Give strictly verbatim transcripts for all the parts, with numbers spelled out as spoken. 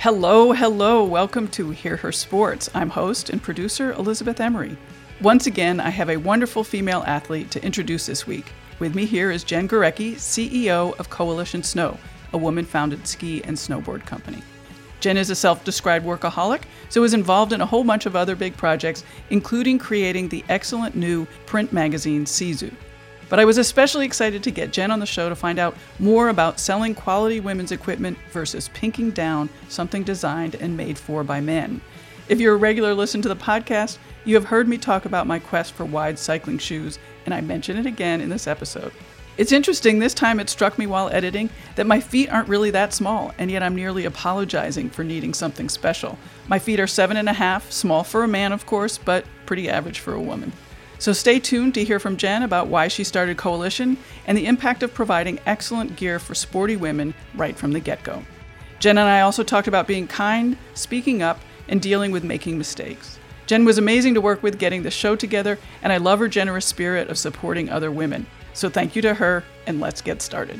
Hello, hello. Welcome to Hear Her Sports. I'm host and producer Elizabeth Emery. Once again, I have a wonderful female athlete to introduce this week. With me here is Jen Gurecki, C E O of Coalition Snow, a woman-founded ski and snowboard company. Jen is a self-described workaholic, so is involved in a whole bunch of other big projects, including creating the excellent new print magazine, Sisu. But I was especially excited to get Jen on the show to find out more about selling quality women's equipment versus pinking down something designed and made for by men. If you're a regular listener to the podcast, you have heard me talk about my quest for wide cycling shoes, and I mention it again in this episode. It's interesting, this time it struck me while editing that my feet aren't really that small, and yet I'm nearly apologizing for needing something special. My feet are seven and a half, small for a man, of course, but pretty average for a woman. So stay tuned to hear from Jen about why she started Coalition and the impact of providing excellent gear for sporty women right from the get-go. Jen and I also talked about being kind, speaking up, and dealing with making mistakes. Jen was amazing to work with getting the show together, and I love her generous spirit of supporting other women. So thank you to her, and let's get started.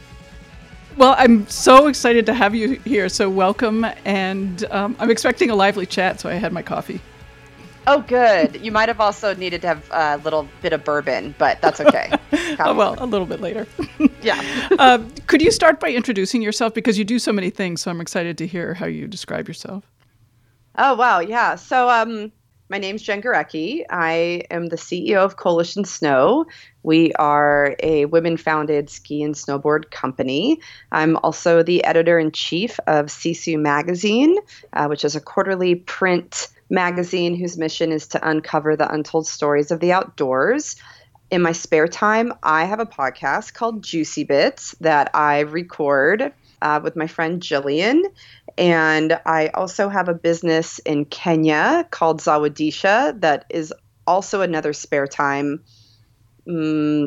Well, I'm so excited to have you here, so welcome, and um, I'm expecting a lively chat, so I had my coffee. Oh, good. You might have also needed to have a little bit of bourbon, but that's okay. Oh, well, a little bit later. Yeah. uh, could you start by introducing yourself? Because you do so many things, so I'm excited to hear how you describe yourself. Oh, wow. Yeah. So um, my name's Jen Gurecki. I am the C E O of Coalition Snow. We are a women-founded ski and snowboard company. I'm also the editor-in-chief of Sisu Magazine, uh, which is a quarterly print magazine whose mission is to uncover the untold stories of the outdoors. In my spare time, I have a podcast called Juicy Bits that I record uh, with my friend Jillian. And I also have a business in Kenya called Zawadisha that is also another spare time um,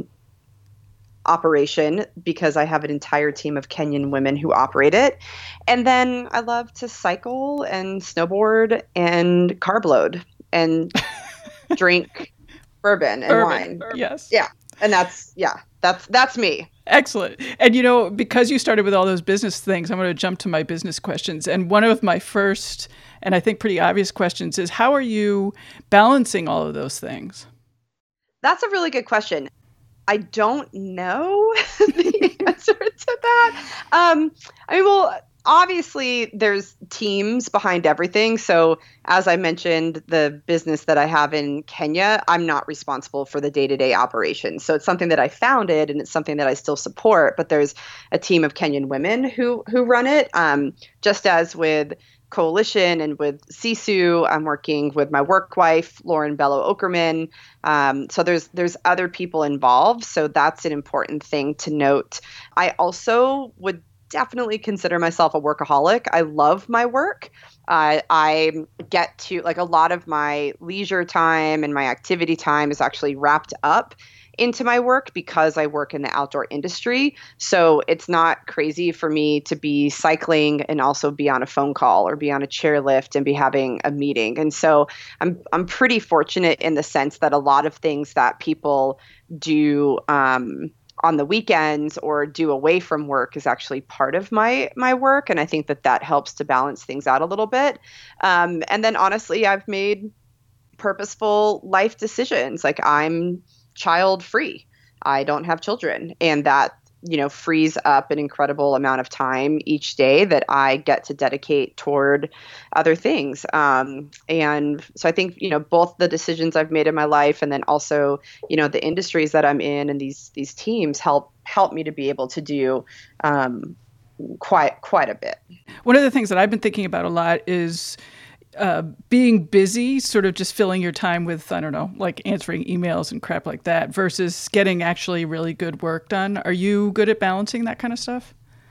operation because I have an entire team of Kenyan women who operate it. And then I love to cycle and snowboard and carb load and drink bourbon and Bourbon, wine. bourbon. Yes. Yeah. And that's, yeah, that's, that's me. Excellent. And you know, because you started with all those business things, I'm going to jump to my business questions. And one of my first, and I think pretty obvious questions is, how are you balancing all of those things? That's a really good question. I don't know the answer to that. Um, I mean, well, obviously there's teams behind everything. So as I mentioned, the business that I have in Kenya, I'm not responsible for the day-to-day operations. So it's something that I founded and it's something that I still support, but there's a team of Kenyan women who who run it. Um, just as with Coalition and with Sisu, I'm working with my work wife, Lauren Bello Okerman. Um, so there's there's other people involved. So that's an important thing to note. I also would definitely consider myself a workaholic. I love my work. Uh, I get to, like, a lot of my leisure time and my activity time is actually wrapped up into my work because I work in the outdoor industry. So it's not crazy for me to be cycling and also be on a phone call or be on a chairlift and be having a meeting. And so I'm I'm pretty fortunate in the sense that a lot of things that people do um, on the weekends or do away from work is actually part of my my work. And I think that that helps to balance things out a little bit. Um, and then honestly, I've made purposeful life decisions. Like, I'm child free. I don't have children, and that, you know, frees up an incredible amount of time each day that I get to dedicate toward other things. Um, and so I think, you know, both the decisions I've made in my life and then also, you know, the industries that I'm in and these these teams help help me to be able to do um, quite quite a bit. One of the things that I've been thinking about a lot is Uh, being busy, sort of just filling your time with, I don't know, like answering emails and crap like that versus getting actually really good work done. Are you good at balancing that kind of stuff?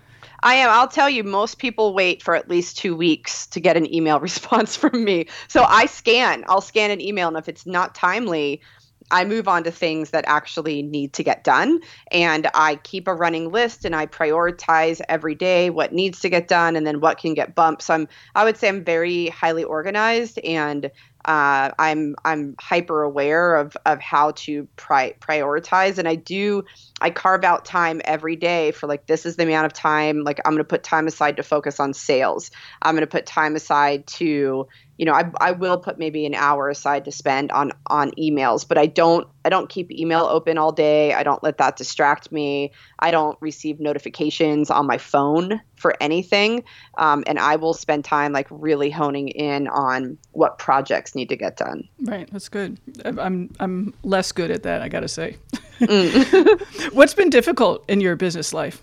I am. I'll tell you, most people wait for at least two weeks to get an email response from me. So I scan. I'll scan an email, and if it's not timely, I move on to things that actually need to get done. And I keep a running list and I prioritize every day what needs to get done and then what can get bumped. So I'm, I would say I'm very highly organized, and Uh, I'm I'm hyper aware of of how to pri- prioritize, and I do I carve out time every day for like this is the amount of time. Like I'm going to put time aside to focus on sales. I'm going to put time aside to you know I I will put maybe an hour aside to spend on on emails, but I don't I don't keep email open all day. I don't let that distract me. I don't receive notifications on my phone for anything, um, and I will spend time like really honing in on what projects need to get done. Right, that's good. I'm I'm less good at that, I got to say. Mm. What's been difficult in your business life?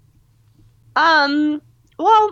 Um, well,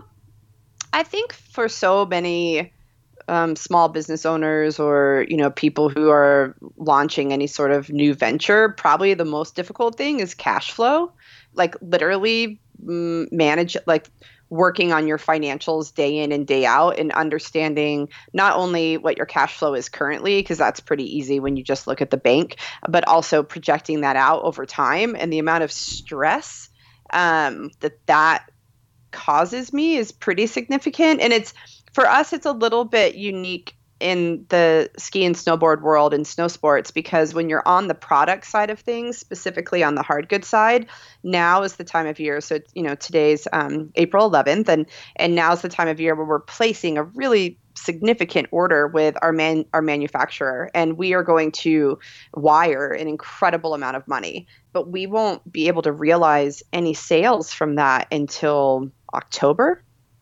I think for so many um, small business owners or, you know, people who are launching any sort of new venture, probably the most difficult thing is cash flow. Like literally mm, manage, like working on your financials day in and day out and understanding not only what your cash flow is currently, because that's pretty easy when you just look at the bank, but also projecting that out over time, and the amount of stress um, that that causes me is pretty significant. And it's for us, it's a little bit unique in the ski and snowboard world and snow sports, because when you're on the product side of things, specifically on the hard goods side, now is the time of year. So, you know, today's um, April eleventh, and and now's the time of year where we're placing a really significant order with our man our manufacturer, and we are going to wire an incredible amount of money, but we won't be able to realize any sales from that until October,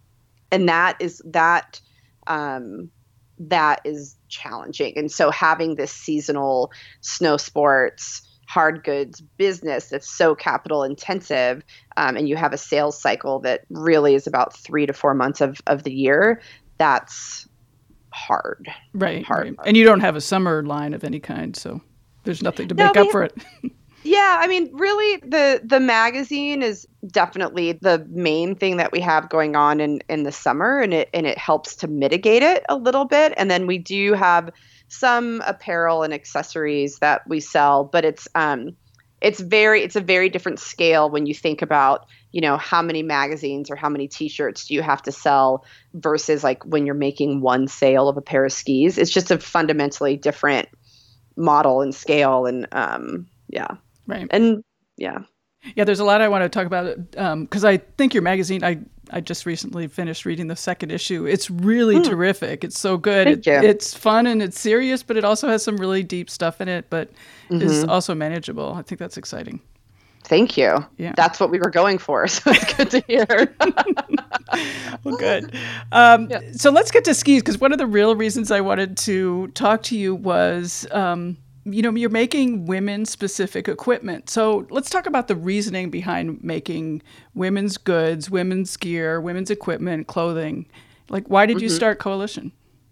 and that is that. Um, that is challenging. And so having this seasonal snow sports, hard goods business that's so capital intensive, um, and you have a sales cycle that really is about three to four months of, of the year, that's hard. Right, hard, right. hard. And you don't have a summer line of any kind, so there's nothing to No, make we up have- for it. Yeah, I mean, really, the the magazine is definitely the main thing that we have going on in, in the summer, and it and it helps to mitigate it a little bit. And then we do have some apparel and accessories that we sell, but it's um it's very it's a very different scale when you think about, you know, how many magazines or how many t-shirts do you have to sell versus like when you're making one sale of a pair of skis. It's just a fundamentally different model and scale, and um yeah. Right. And yeah. Yeah, there's a lot I want to talk about because um, I think your magazine, I, I just recently finished reading the second issue. It's really mm. terrific. It's so good. Thank it, you. It's fun and it's serious, but it also has some really deep stuff in it, but mm-hmm. is also manageable. I think that's exciting. Thank you. Yeah. That's what we were going for, so it's good to hear. Well, good. Um, yeah. So let's get to skis, because one of the real reasons I wanted to talk to you was... Um, you know, you're making women-specific equipment. So let's talk about the reasoning behind making women's goods, women's gear, women's equipment, clothing. Like, why did mm-hmm. you start Coalition?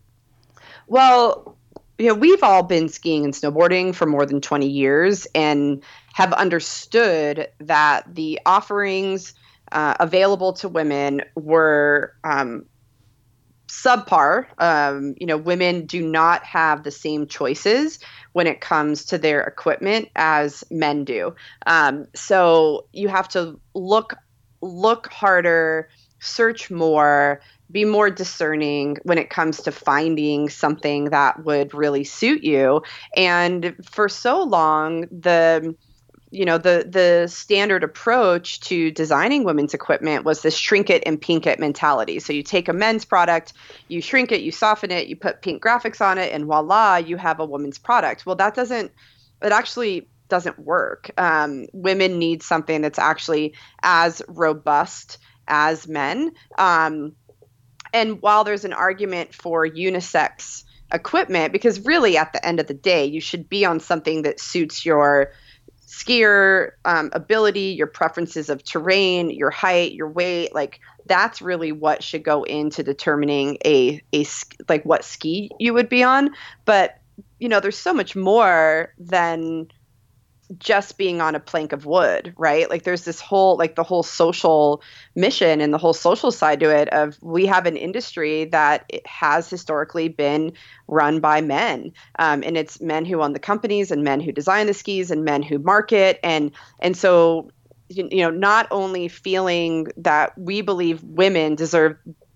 Well, you know, we've all been skiing and snowboarding for more than twenty years and have understood that the offerings uh, available to women were um, subpar. Um, you know, women do not have the same choices when it comes to their equipment as men do. Um, so you have to look look harder, search more, be more discerning when it comes to finding something that would really suit you. And for so long, the you know, the the standard approach to designing women's equipment was this shrink it and pink it mentality. So you take a men's product, you shrink it, you soften it, you put pink graphics on it, and voila, you have a woman's product. Well, that doesn't, it actually doesn't work. Um, women need something that's actually as robust as men. Um, and while there's an argument for unisex equipment, because really at the end of the day, you should be on something that suits your skier um, ability, your preferences of terrain, your height, your weight, like that's really what should go into determining a a like what ski you would be on. But you know, there's so much more than just being on a plank of wood, right? Like there's this whole like the whole social mission and the whole social side to it of we have an industry that it has historically been run by men, um, and it's men who own the companies and men who design the skis and men who market, and and so you know, not only feeling that we believe women deserve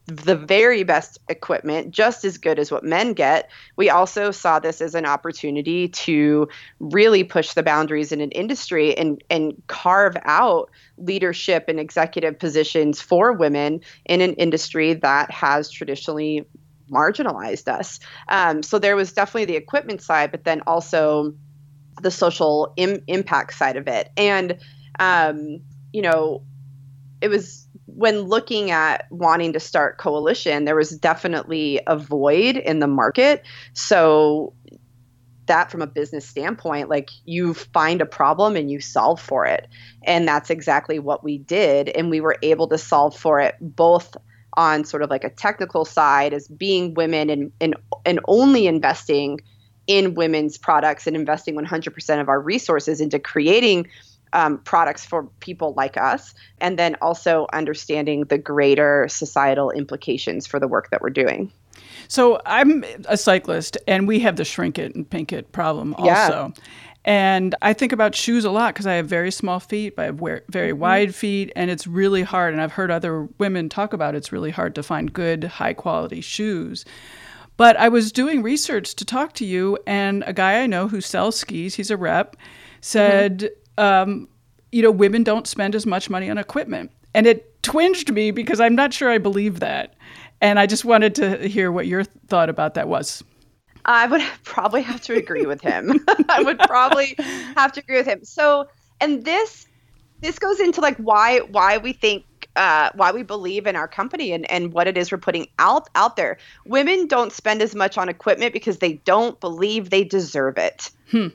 the very best equipment, just as good as what men get, we also saw this as an opportunity to really push the boundaries in an industry and, and carve out leadership and executive positions for women in an industry that has traditionally marginalized us. Um, so there was definitely the equipment side, but then also the social im- impact side of it. And, um, you know, it was when looking at wanting to start Coalition, there was definitely a void in the market. So that from a business standpoint, like you find a problem and you solve for it. And that's exactly what we did. And we were able to solve for it both on sort of like a technical side as being women and, and, and only investing in women's products and investing one hundred percent of our resources into creating Um, products for people like us, and then also understanding the greater societal implications for the work that we're doing. So I'm a cyclist, and we have the shrink it and pink it problem also. Yeah. And I think about shoes a lot because I have very small feet, I have very mm-hmm. wide feet, and it's really hard. And I've heard other women talk about it's really hard to find good, high quality shoes. But I was doing research to talk to you, and a guy I know who sells skis, he's a rep, said, mm-hmm. Um, you know, women don't spend as much money on equipment. And it twinged me because I'm not sure I believe that. And I just wanted to hear what your thought about that was. I would probably have to agree with him. I would probably have to agree with him. So, and this this goes into like why why we think uh, why we believe in our company and, and what it is we're putting out out there. Women don't spend as much on equipment because they don't believe they deserve it. Hmm.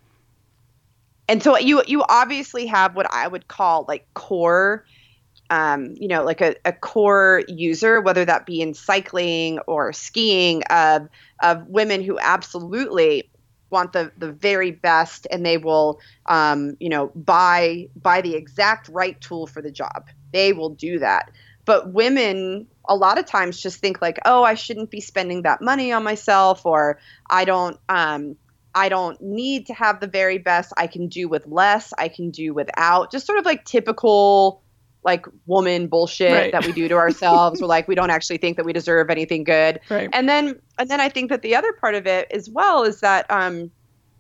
And so you you obviously have what I would call like core, um, you know, like a, a core user, whether that be in cycling or skiing, of of women who absolutely want the the very best, and they will, um, you know, buy buy the exact right tool for the job. They will do that. But women a lot of times just think like, oh, I shouldn't be spending that money on myself, or I don't. Um, I don't need to have the very best. I can do with less. I can do without. Just sort of like typical like woman bullshit right. that we do to ourselves. We're like, we don't actually think that we deserve anything good. Right. And then and then I think that the other part of it as well is that um,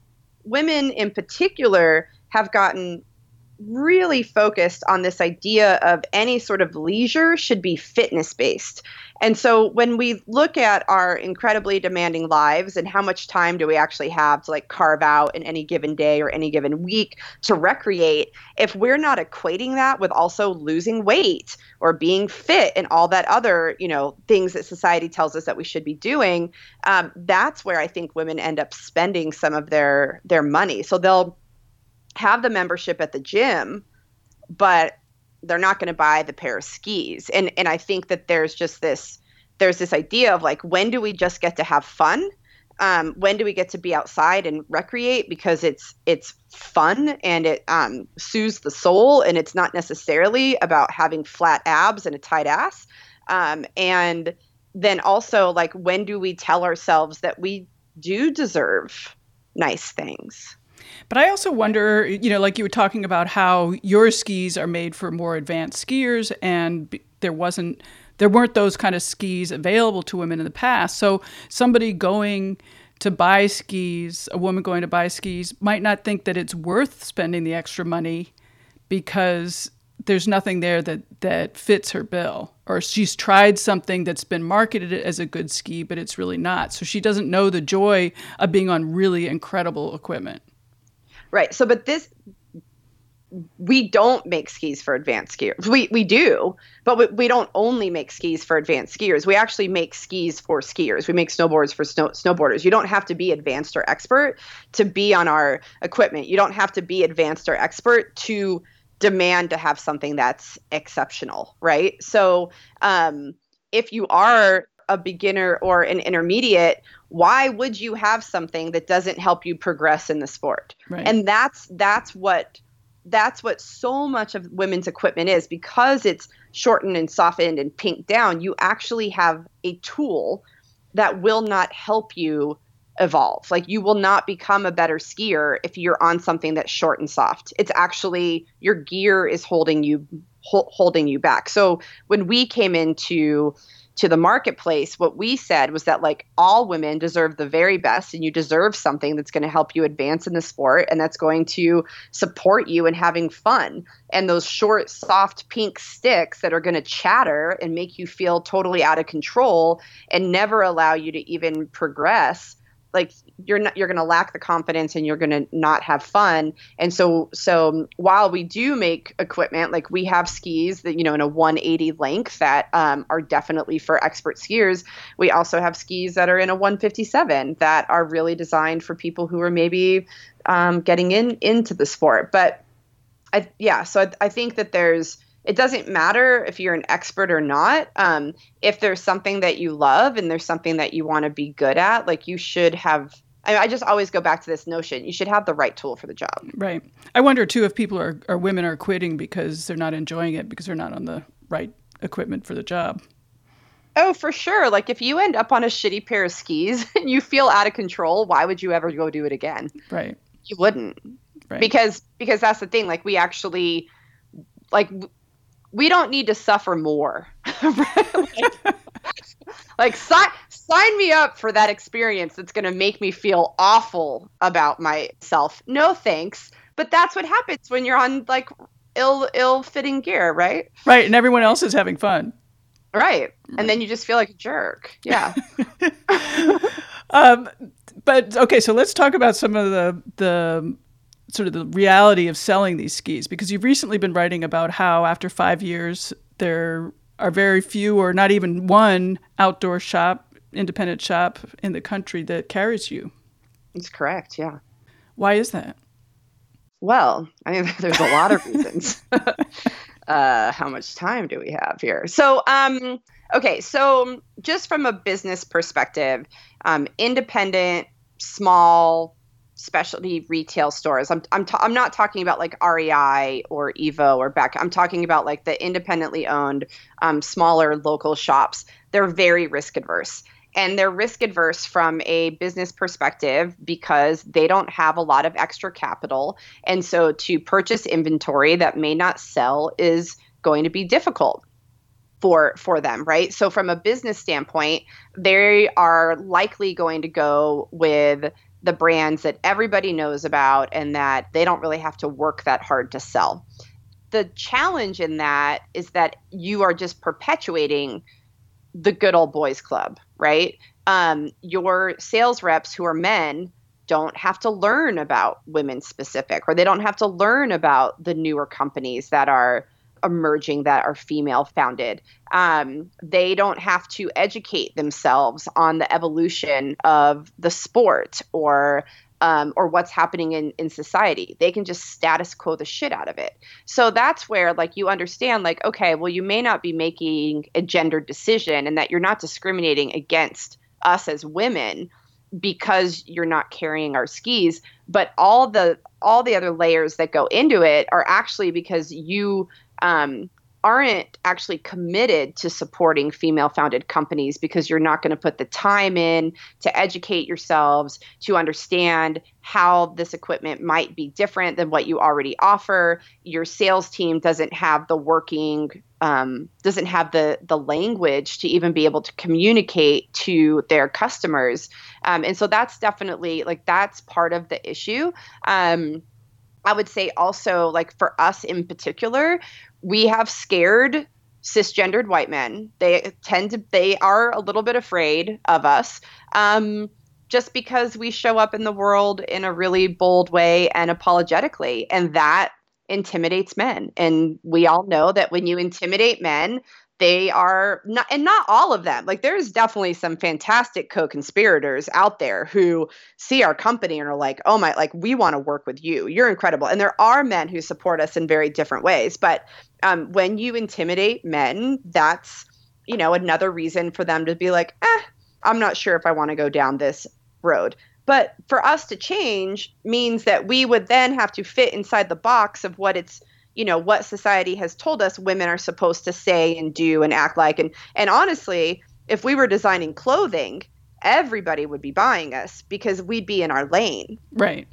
women in particular have gotten really focused on this idea of any sort of leisure should be fitness based. And so when we look at our incredibly demanding lives and how much time do we actually have to like carve out in any given day or any given week to recreate, if we're not equating that with also losing weight or being fit and all that other, you know, things that society tells us that we should be doing, um, that's where I think women end up spending some of their their money. So they'll have the membership at the gym, but they're not going to buy the pair of skis. And and I think that there's just this, there's this idea of like, when do we just get to have fun? Um, when do we get to be outside and recreate because it's it's fun and it um, soothes the soul, and it's not necessarily about having flat abs and a tight ass. Um, and then also like, when do we tell ourselves that we do deserve nice things? But I also wonder, you know, like you were talking about how your skis are made for more advanced skiers, and there wasn't, there weren't those kind of skis available to women in the past. So somebody going to buy skis, a woman going to buy skis, might not think that it's worth spending the extra money because there's nothing there that, that fits her bill. Or she's tried something that's been marketed as a good ski, but it's really not. So she doesn't know the joy of being on really incredible equipment. Right. So, but this, we don't make skis for advanced skiers. We we do, but we, we don't only make skis for advanced skiers. We actually make skis for skiers. We make snowboards for snow, snowboarders. You don't have to be advanced or expert to be on our equipment. You don't have to be advanced or expert to demand to have something that's exceptional, right? So, um, if you are a beginner or an intermediate, why would you have something that doesn't help you progress in the sport? Right. And that's that's what that's what so much of women's equipment is, because it's shortened and softened and pinked down. You actually have a tool that will not help you evolve. Like, you will not become a better skier if you're on something that's short and soft. It's actually, your gear is holding you ho- holding you back. So when we came into to the marketplace, what we said was that like all women deserve the very best, and you deserve something that's going to help you advance in the sport and that's going to support you in having fun. And those short, soft pink sticks that are going to chatter and make you feel totally out of control and never allow you to even progress, like you're not, you're going to lack the confidence and you're going to not have fun. And so, so while we do make equipment, like we have skis that, you know, in a one eighty length that um, are definitely for expert skiers, we also have skis that are in a one fifty-seven that are really designed for people who are maybe um, getting in into the sport. But I, yeah, so I, I think that there's, it doesn't matter if you're an expert or not. Um, if there's something that you love and there's something that you want to be good at, like you should have, I, I just always go back to this notion, you should have the right tool for the job. Right. I wonder too if people are, or women are quitting because they're not enjoying it because they're not on the right equipment for the job. Oh, for sure. Like if you end up on a shitty pair of skis and you feel out of control, why would you ever go do it again? Right. You wouldn't. Right. Because, because that's the thing. Like we actually, like, we don't need to suffer more. like, like sign, sign me up for that experience that's going to make me feel awful about myself. No thanks. But that's what happens when you're on like ill, ill-fitting gear, right? Right. And everyone else is having fun. Right. right. And then you just feel like a jerk. Yeah. um, but okay, so let's talk about some of the, the, sort of the reality of selling these skis, because you've recently been writing about how after five years, there are very few or not even one outdoor shop, independent shop in the country that carries you. That's correct. Yeah. Why is that? Well, I mean, there's a lot of reasons. uh, how much time do we have here? So, um, okay. So just from a business perspective, um, independent, small, specialty retail stores. I'm I'm ta- I'm not talking about like R E I or Evo or Beck. I'm talking about like the independently owned, um, smaller local shops. They're very risk adverse, and they're risk adverse from a business perspective because they don't have a lot of extra capital, and so to purchase inventory that may not sell is going to be difficult for for them, right? So from a business standpoint, they are likely going to go with the brands that everybody knows about and that they don't really have to work that hard to sell. The challenge in that is that you are just perpetuating the good old boys club, right? Um, your sales reps who are men don't have to learn about women specific, or they don't have to learn about the newer companies that are emerging that are female founded. Um, they don't have to educate themselves on the evolution of the sport or um, or what's happening in, in society. They can just status quo the shit out of it. So that's where like you understand like, okay, well, you may not be making a gendered decision and that you're not discriminating against us as women because you're not carrying our skis, but all the all the other layers that go into it are actually because you um, aren't actually committed to supporting female-founded companies because you're not going to put the time in to educate yourselves, to understand how this equipment might be different than what you already offer. Your sales team doesn't have the working, um, doesn't have the the language to even be able to communicate to their customers. Um, and so that's definitely, like, that's part of the issue. Um, I would say also, like, for us in particular, we have scared cisgendered white men. They tend to, they are a little bit afraid of us um, just because we show up in the world in a really bold way and apologetically. And that intimidates men. And we all know that when you intimidate men, they are not, and not all of them. Like there's definitely some fantastic co-conspirators out there who see our company and are like, oh my, like we want to work with you. You're incredible. And there are men who support us in very different ways. But um, when you intimidate men, that's, you know, another reason for them to be like, eh, I'm not sure if I want to go down this road. But for us to change means that we would then have to fit inside the box of what it's, you know, what society has told us women are supposed to say and do and act like. And and honestly, if we were designing clothing, everybody would be buying us because we'd be in our lane. Right.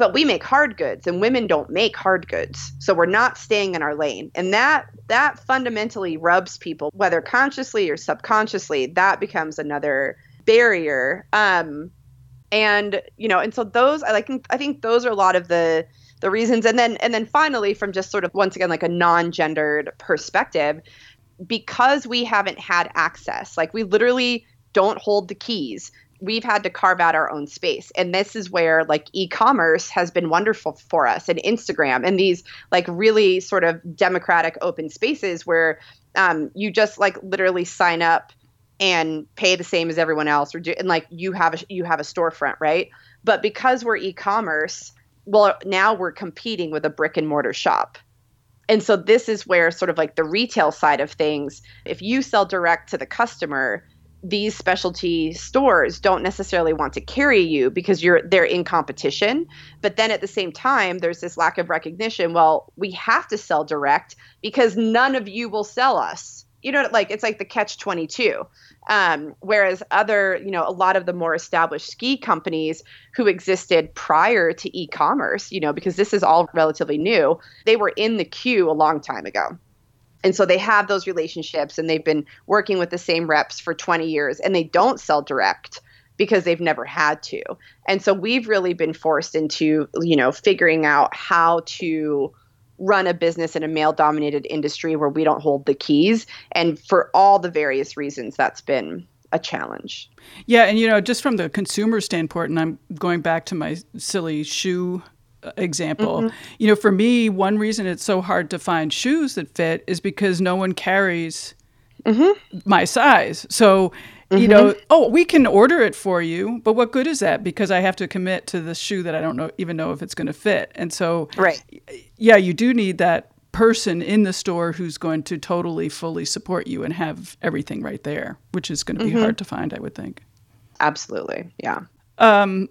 but we make hard goods and women don't make hard goods. So we're not staying in our lane. And that that fundamentally rubs people, whether consciously or subconsciously. That becomes another barrier. Um, and, you know, and so those, I like, I think those are a lot of the the reasons. And then and then finally, from just sort of, once again, like a non-gendered perspective, because we haven't had access, like we literally don't hold the keys. We've had to carve out our own space. And this is where like e-commerce has been wonderful for us, and Instagram and these like really sort of democratic open spaces where um, you just like literally sign up and pay the same as everyone else, or do, and like you have a, you have a storefront, right? But because we're e-commerce, well, now we're competing with a brick and mortar shop. And so this is where sort of like the retail side of things, if you sell direct to the customer, these specialty stores don't necessarily want to carry you because you're they're in competition. But then at the same time, there's this lack of recognition. Well, we have to sell direct because none of you will sell us. You know, like it's like the catch twenty-two. Um, whereas other, you know, a lot of the more established ski companies who existed prior to e-commerce, you know, because this is all relatively new, they were in the queue a long time ago. And so they have those relationships and they've been working with the same reps for twenty years, and they don't sell direct because they've never had to. And so we've really been forced into, you know, figuring out how to run a business in a male-dominated industry where we don't hold the keys. And for all the various reasons, that's been a challenge. Yeah. And, you know, just from the consumer standpoint, and I'm going back to my silly shoe example, mm-hmm. you know, for me, one reason it's so hard to find shoes that fit is because no one carries mm-hmm. my size. So, mm-hmm. you know, oh, we can order it for you, but what good is that? Because I have to commit to the shoe that I don't know even know if it's going to fit. And so, right. yeah, you do need that person in the store who's going to totally, fully support you and have everything right there, which is going to be mm-hmm. hard to find, I would think. Absolutely. Yeah. Um,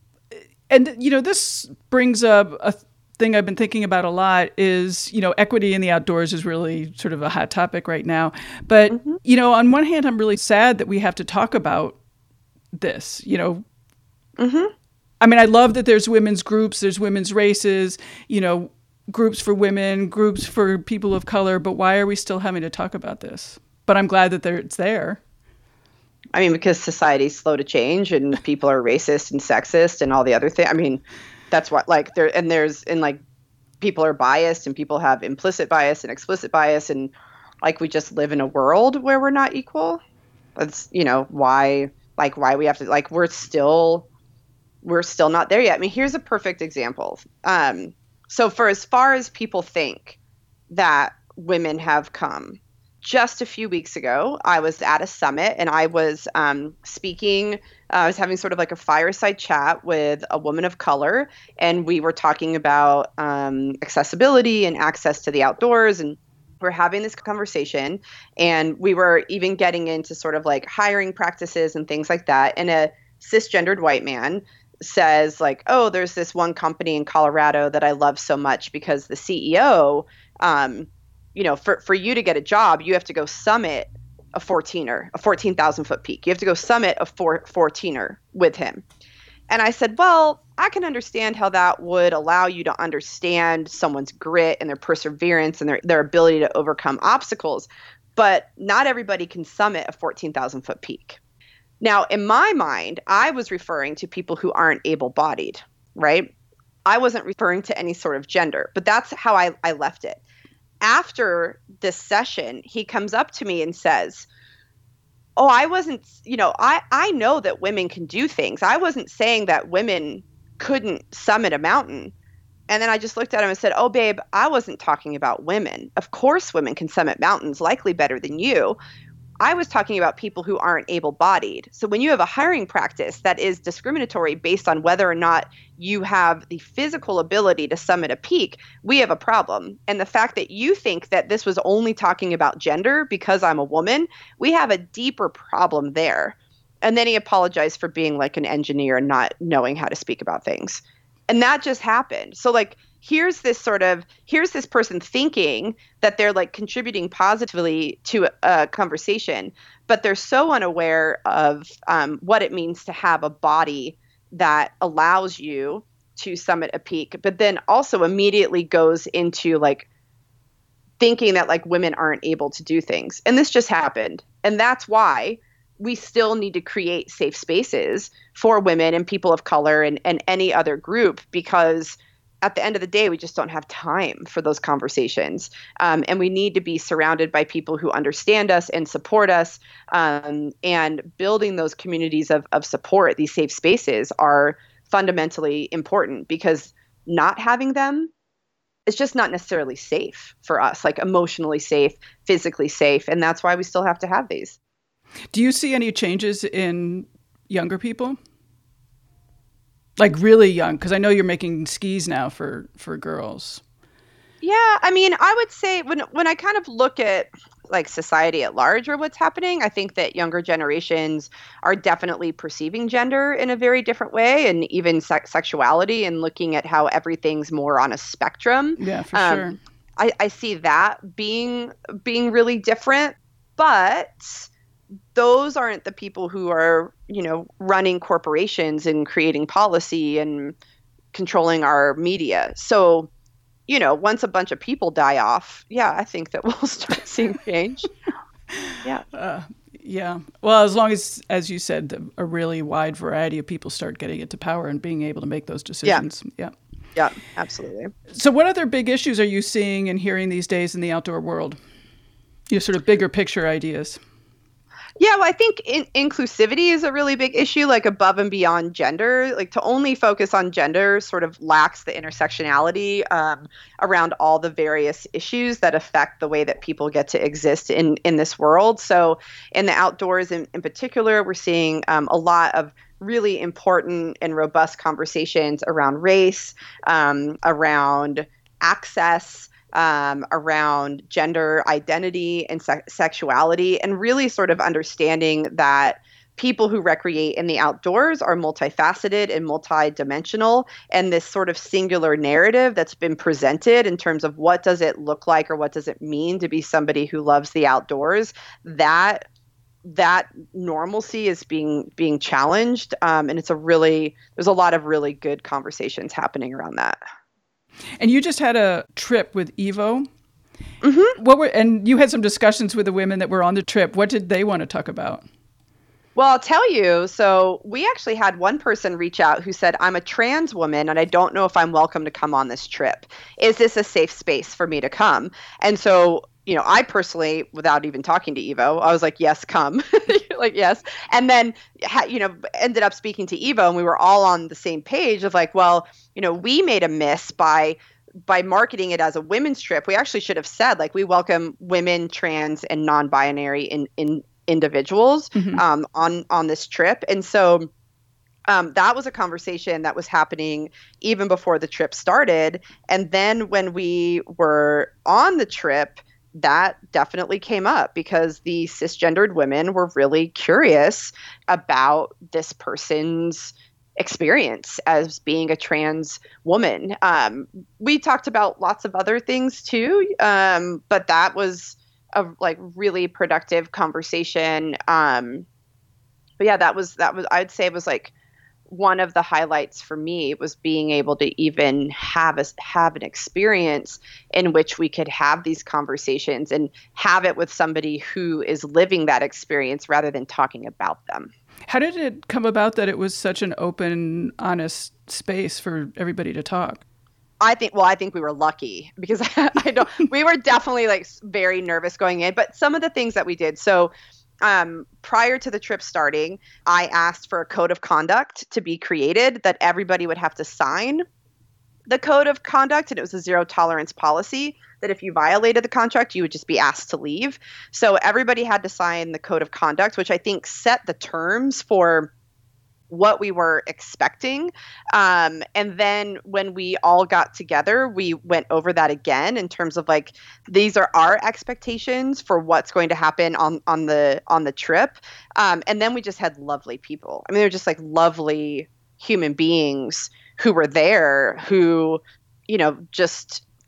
And, you know, this brings up a thing I've been thinking about a lot is, you know, equity in the outdoors is really sort of a hot topic right now. But, mm-hmm. you know, on one hand, I'm really sad that we have to talk about this, you know. Mm-hmm. I mean, I love that there's women's groups, there's women's races, you know, groups for women, groups for people of color. But why are we still having to talk about this? But I'm glad that there, it's there. I mean, because society's slow to change and people are racist and sexist and all the other things. I mean, that's what like there and there's and like people are biased and people have implicit bias and explicit bias. And like we just live in a world where we're not equal. That's, you know, why like why we have to like we're still we're still not there yet. I mean, here's a perfect example. Um, so for as far as people think that women have come, just a few weeks ago, I was at a summit and I was um, speaking. Uh, I was having sort of like a fireside chat with a woman of color, and we were talking about um, accessibility and access to the outdoors. And we're having this conversation, and we were even getting into sort of like hiring practices and things like that. And a cisgendered white man says like, oh, there's this one company in Colorado that I love so much because the C E O um, you know, for, for you to get a job, you have to go summit a fourteener, a fourteen thousand foot peak. You have to go summit a four, fourteener with him. And I said, well, I can understand how that would allow you to understand someone's grit and their perseverance and their, their ability to overcome obstacles. But not everybody can summit a fourteen thousand foot peak. Now, in my mind, I was referring to people who aren't able-bodied, right? I wasn't referring to any sort of gender, but that's how I, I left it. After this session, he comes up to me and says, oh, I wasn't, you know, I, I know that women can do things. I wasn't saying that women couldn't summit a mountain. And then I just looked at him and said, oh, babe, I wasn't talking about women. Of course women can summit mountains, likely better than you. I was talking about people who aren't able-bodied. So when you have a hiring practice that is discriminatory based on whether or not you have the physical ability to summit a peak, we have a problem. And the fact that you think that this was only talking about gender because I'm a woman, we have a deeper problem there. And then he apologized for being like an engineer and not knowing how to speak about things. And that just happened. So like, here's this sort of, here's this person thinking that they're like contributing positively to a, a conversation, but they're so unaware of um, what it means to have a body that allows you to Summit a Peak, but then also immediately goes into like thinking that like women aren't able to do things. And this just happened. And that's why we still need to create safe spaces for women and people of color and, and any other group, because at the end of the day, we just don't have time for those conversations. Um, and we need to be surrounded by people who understand us and support us. Um, and building those communities of, of support, these safe spaces, are fundamentally important, because not having them is just not necessarily safe for us, like emotionally safe, physically safe. And that's why we still have to have these. Do you see any changes in younger people? Like really young? Because I know you're making skis now for, for girls. Yeah, I mean, I would say when when I kind of look at like society at large or what's happening, I think that younger generations are definitely perceiving gender in a very different way, and even sex- sexuality, and looking at how everything's more on a spectrum. Yeah, for um, sure. I, I see that being being really different, but those aren't the people who are, you know, running corporations and creating policy and controlling our media. So, you know, once a bunch of people die off, yeah, I think that we'll start seeing change. Yeah. Uh, yeah. Well, as long as, as you said, a really wide variety of people start getting into power and being able to make those decisions. Yeah. Yeah, absolutely. So what other big issues are you seeing and hearing these days in the outdoor world? Your sort of bigger picture ideas. Yeah, well, I think in- inclusivity is a really big issue, like above and beyond gender. Like to only focus on gender sort of lacks the intersectionality um, around all the various issues that affect the way that people get to exist in, in this world. So in the outdoors in, in particular, we're seeing um, a lot of really important and robust conversations around race, um, around access, Um, around gender identity and se- sexuality, and really sort of understanding that people who recreate in the outdoors are multifaceted and multidimensional, and this sort of singular narrative that's been presented in terms of what does it look like or what does it mean to be somebody who loves the outdoors, that that normalcy is being being challenged, um, and it's a really there's a lot of really good conversations happening around that. And you just had a trip with Evo. Mm-hmm. What were and you had some discussions with the women that were on the trip. What did they want to talk about? Well, I'll tell you. So we actually had one person reach out who said, I'm a trans woman and I don't know if I'm welcome to come on this trip. Is this a safe space for me to come? And so, you know, I personally, without even talking to Evo, I was like, yes, come. Like, yes. And then, you know, ended up speaking to Evo, and we were all on the same page of like, well, you know, we made a miss by by marketing it as a women's trip. We actually should have said, like, we welcome women, trans, and non-binary in, in individuals mm-hmm. um, on on this trip. And so um, that was a conversation that was happening even before the trip started. And then when we were on the trip, that definitely came up because the cisgendered women were really curious about this person's experience as being a trans woman. Um, we talked about lots of other things too, um, but that was a like really productive conversation. Um, but yeah, that was that was I'd say it was like one of the highlights for me was being able to even have a, have an experience in which we could have these conversations and have it with somebody who is living that experience rather than talking about them. How did it come about that it was such an open, honest space for everybody to talk? I think, well, I think we were lucky because I don't, we were definitely like very nervous going in, but some of the things that we did. So Um, prior to the trip starting, I asked for a code of conduct to be created that everybody would have to sign the code of conduct. And it was a zero tolerance policy that if you violated the contract, you would just be asked to leave. So everybody had to sign the code of conduct, which I think set the terms for what we were expecting. Um, and then when we all got together, we went over that again in terms of like, these are our expectations for what's going to happen on, on the, on the trip. Um, and then we just had lovely people. I mean, they're just like lovely human beings who were there who, you know, just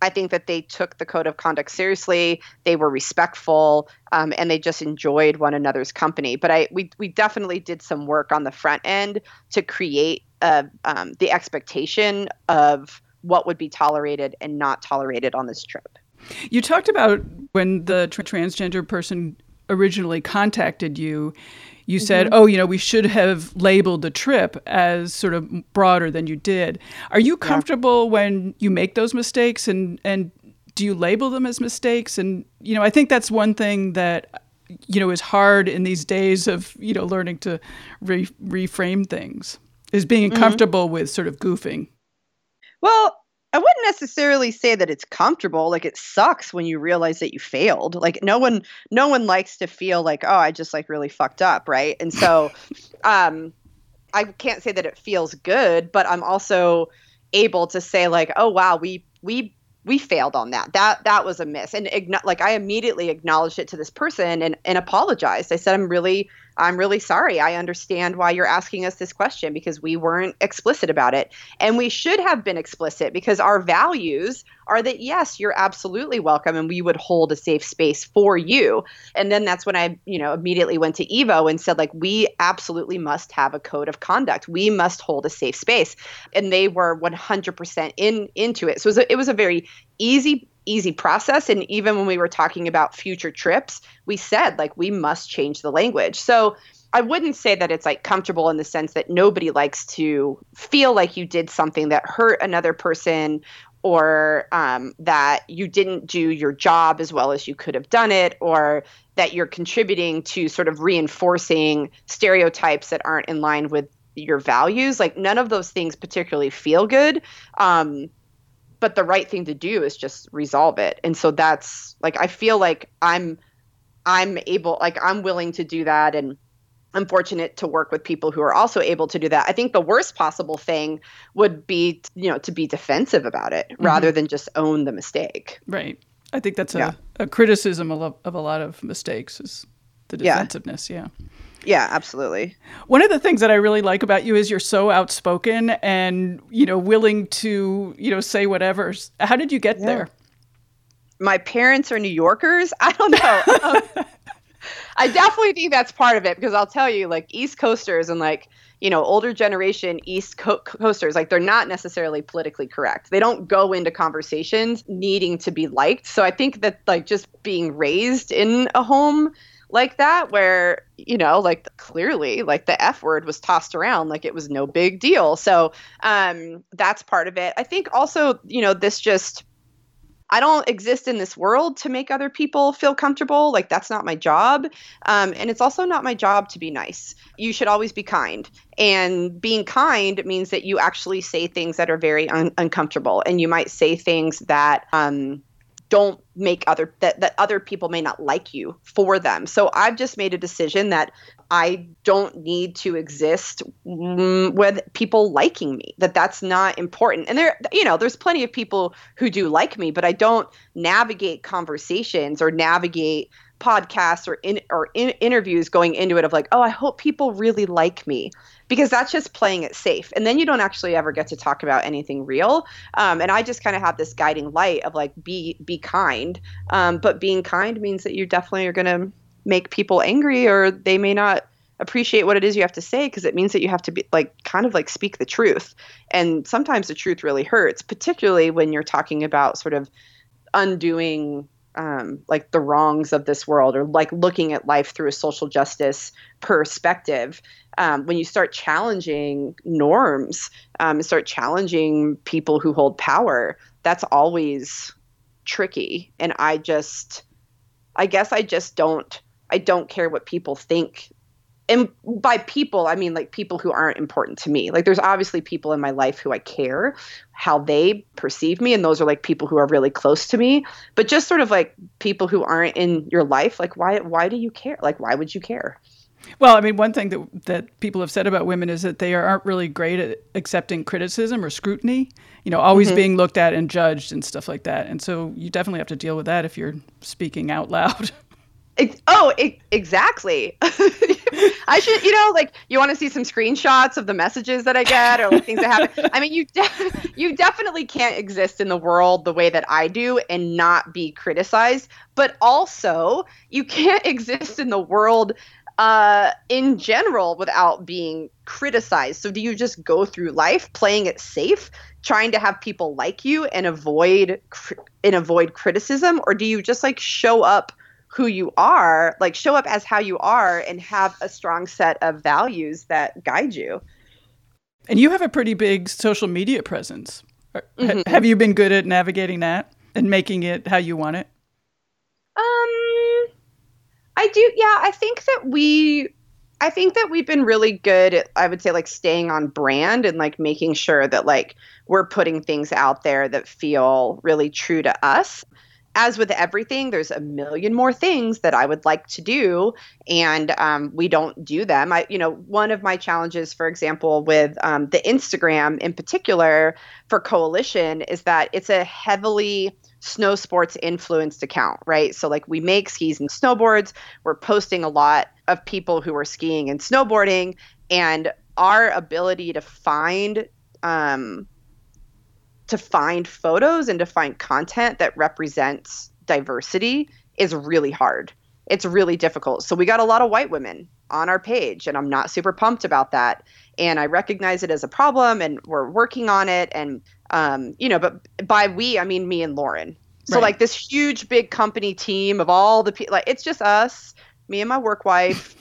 I think that they took the code of conduct seriously. They were respectful, um, and they just enjoyed one another's company. But I we we definitely did some work on the front end to create uh, um, the expectation of what would be tolerated and not tolerated on this trip. You talked about when the tra- transgender person originally contacted you, you said, mm-hmm. oh, you know, we should have labeled the trip as sort of broader than you did. Are you comfortable yeah. when you make those mistakes, and, and do you label them as mistakes? And, you know, I think that's one thing that, you know, is hard in these days of, you know, learning to re- reframe things, is being mm-hmm. comfortable with sort of goofing. Well, I wouldn't necessarily say that it's comfortable. Like, it sucks when you realize that you failed. Like, no one, no one likes to feel like, oh, I just like really fucked up, right? And so, um, I can't say that it feels good, but I'm also able to say like, oh wow, we we we failed on that. That that was a miss, and like I immediately acknowledged it to this person and and apologized. I said, I'm really. I'm really sorry. I understand why you're asking us this question, because we weren't explicit about it. And we should have been explicit, because our values are that, yes, you're absolutely welcome and we would hold a safe space for you. And then that's when I, you know, immediately went to Evo and said, like, we absolutely must have a code of conduct. We must hold a safe space. And they were one hundred percent in into it. So it was a, it was a very easy easy process. And even when we were talking about future trips, we said like, we must change the language. So I wouldn't say that it's like comfortable in the sense that nobody likes to feel like you did something that hurt another person, or um, that you didn't do your job as well as you could have done it, or that you're contributing to sort of reinforcing stereotypes that aren't in line with your values. Like, none of those things particularly feel good. Um, But the right thing to do is just resolve it. And so that's like, I feel like I'm, I'm able, like I'm willing to do that. And I'm fortunate to work with people who are also able to do that. I think the worst possible thing would be, you know, to be defensive about it mm-hmm. rather than just own the mistake. Right. I think that's yeah. a, a criticism of, of a lot of mistakes, is the defensiveness. Yeah. yeah. Yeah, absolutely. One of the things that I really like about you is you're so outspoken and, you know, willing to, you know, say whatever. How did you get yeah. there? My parents are New Yorkers. I don't know. um, I definitely think that's part of it, because I'll tell you, like, East Coasters and like, you know, older generation East Co- Coasters, like, they're not necessarily politically correct. They don't go into conversations needing to be liked. So I think that like just being raised in a home like that, where, you know, like clearly like the F word was tossed around like it was no big deal. So um, that's part of it. I think also, you know, this just, I don't exist in this world to make other people feel comfortable. Like, that's not my job. Um, and it's also not my job to be nice. You should always be kind. And being kind means that you actually say things that are very un- uncomfortable. And you might say things that, um, don't make other that, that other people may not like you for them. So I've just made a decision that I don't need to exist mm, with people liking me, that that's not important. And there, you know, there's plenty of people who do like me, but I don't navigate conversations or navigate podcasts or in or in interviews going into it of like, oh, I hope people really like me, because that's just playing it safe. And then you don't actually ever get to talk about anything real. Um, and I just kind of have this guiding light of like, be, be kind. Um, but being kind means that you definitely are going to make people angry, or they may not appreciate what it is you have to say, because it means that you have to be like, kind of like speak the truth. And sometimes the truth really hurts, particularly when you're talking about sort of undoing um, like the wrongs of this world, or like looking at life through a social justice perspective. Um, when you start challenging norms, um, start challenging people who hold power, that's always tricky. And I just, I guess I just don't, I don't care what people think. And by people, I mean like people who aren't important to me. Like, there's obviously people in my life who I care how they perceive me, and those are like people who are really close to me. But just sort of like people who aren't in your life, like why why do you care? Like, why would you care? Well, I mean, one thing that that people have said about women is that they aren't really great at accepting criticism or scrutiny, you know, always mm-hmm. being looked at and judged and stuff like that. And so you definitely have to deal with that if you're speaking out loud. It, oh, it, exactly. I should, you know, like you want to see some screenshots of the messages that I get or like things that happen. I mean, you de- you definitely can't exist in the world the way that I do and not be criticized. But also, you can't exist in the world uh, in general without being criticized. So do you just go through life playing it safe, trying to have people like you and avoid and avoid criticism, or do you just like show up who you are, like show up as how you are and have a strong set of values that guide you? And you have a pretty big social media presence. Mm-hmm. Have you been good at navigating that and making it how you want it? Um, I do. Yeah, I think that we, I think that we've been really good at, I would say, like staying on brand and like making sure that like we're putting things out there that feel really true to us. As with everything, there's a million more things that I would like to do, and um, we don't do them. I, you know, one of my challenges, for example, with um, the Instagram in particular for Coalition is that it's a heavily snow sports influenced account, right? So like we make skis and snowboards. We're posting a lot of people who are skiing and snowboarding, and our ability to find um, to find photos and to find content that represents diversity is really hard. It's really difficult. So we got a lot of white women on our page, and I'm not super pumped about that. And I recognize it as a problem, and we're working on it. And, um, you know, but by we, I mean me and Lauren. So right. Like this huge, big company team of all the people, like it's just us, me and my work wife,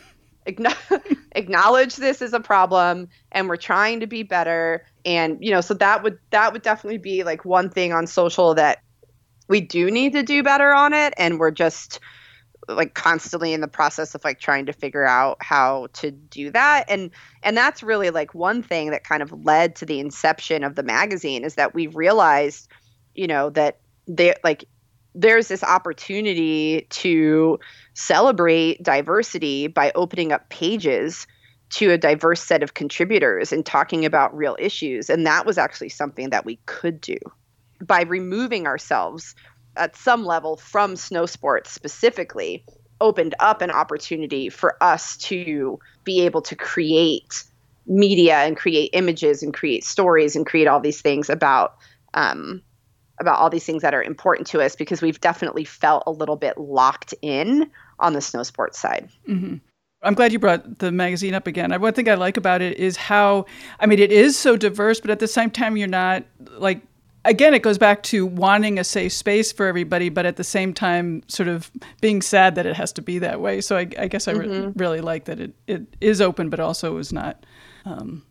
acknowledge this is a problem, and we're trying to be better. And, you know, so that would, that would definitely be like one thing on social that we do need to do better on it. And we're just like constantly in the process of like trying to figure out how to do that. And, and that's really like one thing that kind of led to the inception of the magazine is that we realized, you know, that they like, there's this opportunity to celebrate diversity by opening up pages to a diverse set of contributors and talking about real issues. And that was actually something that we could do by removing ourselves at some level from snow sports specifically, opened up an opportunity for us to be able to create media and create images and create stories and create all these things about, um, about all these things that are important to us, because we've definitely felt a little bit locked in on the snow sports side. Mm-hmm. I'm glad you brought the magazine up again. One thing I like about it is how, I mean, it is so diverse, but at the same time, you're not like, again, it goes back to wanting a safe space for everybody, but at the same time, sort of being sad that it has to be that way. So I, I guess I re- mm-hmm. really like that it, it is open, but also is not, um,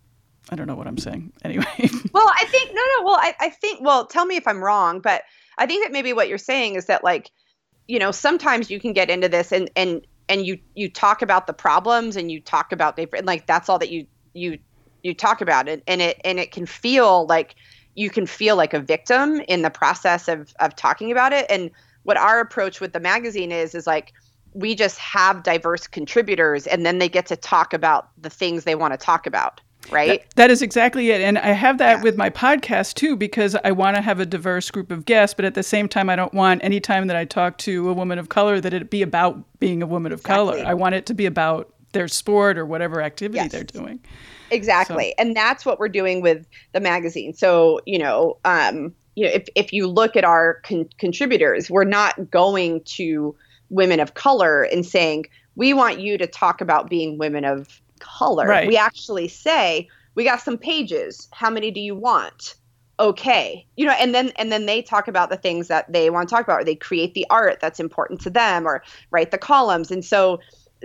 I don't know what I'm saying. Anyway. Well, I think, no, no, well, I, I think, well, tell me if I'm wrong, but I think that maybe what you're saying is that like, you know, sometimes you can get into this and, and, and you, you talk about the problems and you talk about different, like, that's all that you, you, you talk about it. And it, and it can feel like you can feel like a victim in the process of, of talking about it. And what our approach with the magazine is, is like, we just have diverse contributors and then they get to talk about the things they want to talk about. Right. That, that is exactly it. And I have that yeah. with my podcast, too, because I want to have a diverse group of guests. But at the same time, I don't want any time that I talk to a woman of color that it be about being a woman of exactly. color. I want it to be about their sport or whatever activity yes. they're doing. Exactly. So. And that's what we're doing with the magazine. So, you know, um, you know, if, if you look at our con- contributors, we're not going to women of color and saying, we want you to talk about being women of color. Right. We actually say, we got some pages. How many do you want? Okay. You know, and then and then they talk about the things that they want to talk about, or they create the art that's important to them, or write the columns. And so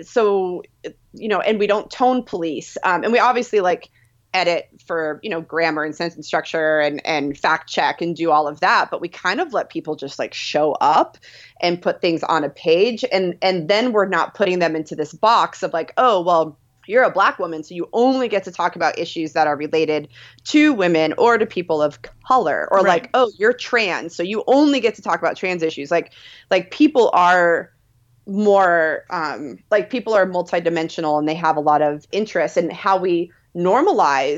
so you know, and we don't tone police. Um, and we obviously like edit for, you know, grammar and sentence structure and and fact check and do all of that, but we kind of let people just like show up and put things on a page, and and then we're not putting them into this box of like, oh, well, you're a Black woman, so you only get to talk about issues that are related to women or to people of color, or right. like, oh, you're trans, so you only get to talk about trans issues. Like, like people are more, um, like people are multidimensional and they have a lot of interest, and how we normalize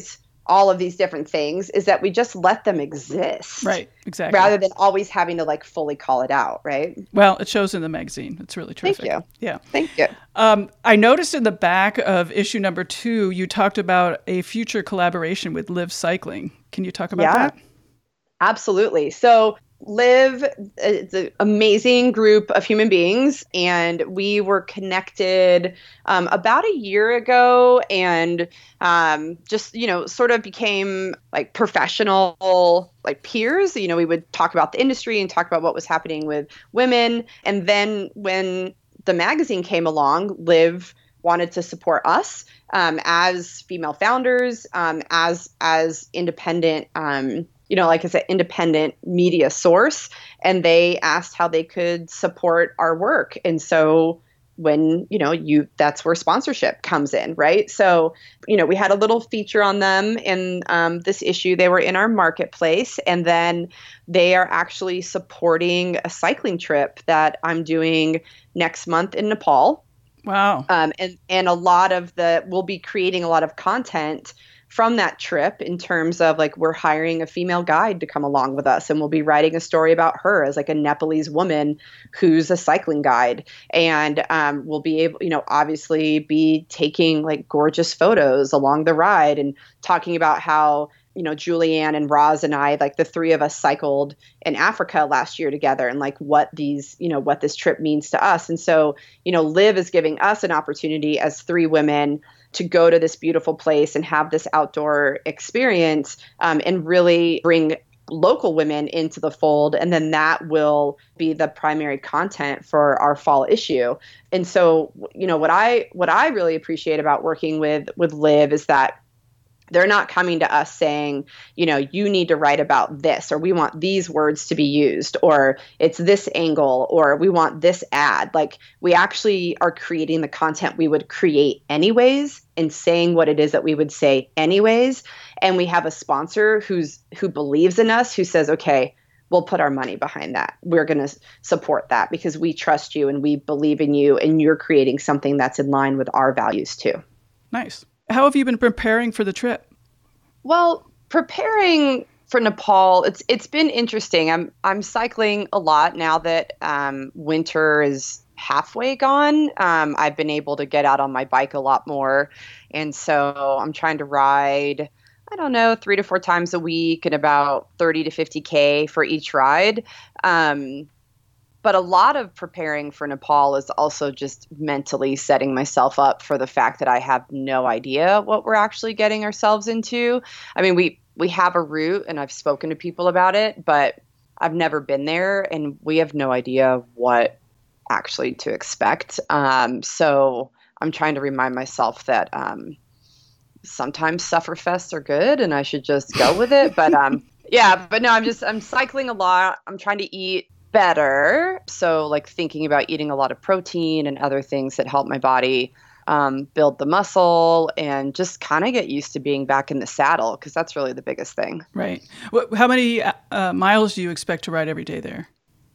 all of these different things is that we just let them exist. Right, exactly. Rather than always having to like fully call it out, right? Well, it shows in the magazine. It's really terrific. Thank you. Yeah. Thank you. Um, I noticed in the back of issue number two, you talked about a future collaboration with Live Cycling. Can you talk about yeah, that? Absolutely. So Live is an amazing group of human beings, and we were connected um, about a year ago, and um, just, you know, sort of became like professional, like peers. You know, we would talk about the industry and talk about what was happening with women. And then when the magazine came along, Live wanted to support us um, as female founders, um, as as independent um you know, like I said, independent media source, and they asked how they could support our work. And so when, you know, you, that's where sponsorship comes in, right? So, you know, we had a little feature on them in um, this issue. They were in our marketplace, and then they are actually supporting a cycling trip that I'm doing next month in Nepal. Wow. Um, and, and a lot of the, we'll be creating a lot of content from that trip in terms of like we're hiring a female guide to come along with us, and we'll be writing a story about her as like a Nepalese woman who's a cycling guide. And um, we'll be able, you know, obviously be taking like gorgeous photos along the ride and talking about how, you know, Julianne and Roz and I, like the three of us cycled in Africa last year together, and like what these, you know, what this trip means to us. And so, you know, Live is giving us an opportunity as three women to go to this beautiful place and have this outdoor experience um, and really bring local women into the fold. And then that will be the primary content for our fall issue. And so, you know, what I what I really appreciate about working with with Live is that they're not coming to us saying, you know, you need to write about this, or we want these words to be used, or it's this angle, or we want this ad. Like, we actually are creating the content we would create anyways and saying what it is that we would say anyways. And we have a sponsor who's who believes in us, who says, okay, we'll put our money behind that. We're going to support that because we trust you and we believe in you, and you're creating something that's in line with our values too. Nice. How have you been preparing for the trip? Well, preparing for Nepal, it's it's been interesting. I'm I'm cycling a lot now that um, winter is halfway gone. Um, I've been able to get out on my bike a lot more, and so I'm trying to ride, I don't know, three to four times a week and about thirty to fifty K for each ride. Um, But a lot of preparing for Nepal is also just mentally setting myself up for the fact that I have no idea what we're actually getting ourselves into. I mean, we, we have a route and I've spoken to people about it, but I've never been there and we have no idea what actually to expect. Um, so I'm trying to remind myself that um, sometimes sufferfests are good and I should just go with it. But um, yeah, but no, I'm just, I'm cycling a lot. I'm trying to eat better. So like thinking about eating a lot of protein and other things that help my body um, build the muscle and just kind of get used to being back in the saddle, because that's really the biggest thing. Right. How many uh, miles do you expect to ride every day there?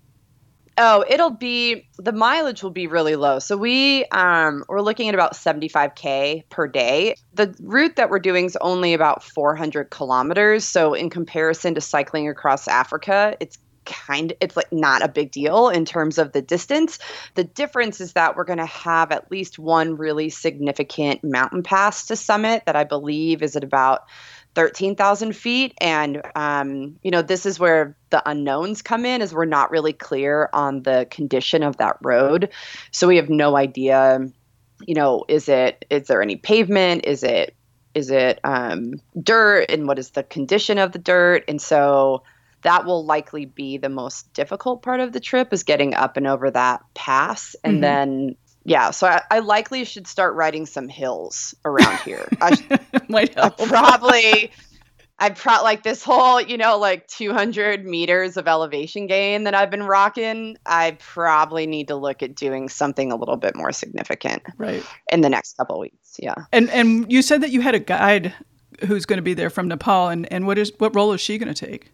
Oh, it'll be, the mileage will be really low. So we, um, we're looking at about seventy-five K per day. The route that we're doing is only about four hundred kilometers. So in comparison to cycling across Africa, it's kind of, it's like not a big deal in terms of the distance. The difference is that we're going to have at least one really significant mountain pass to summit that I believe is at about thirteen thousand feet. And, um, you know, this is where the unknowns come in, is we're not really clear on the condition of that road. So we have no idea, you know, is it, is there any pavement? Is it, is it um, dirt? And what is the condition of the dirt? And so that will likely be the most difficult part of the trip, is getting up and over that pass. And mm-hmm. then, yeah, so I, I likely should start riding some hills around here. I, should, Might help. I probably, I pro like this whole, you know, like two hundred meters of elevation gain that I've been rocking. I probably need to look at doing something a little bit more significant, right, in the next couple of weeks. Yeah. And and you said that you had a guide who's going to be there from Nepal, and and what is what role is she going to take?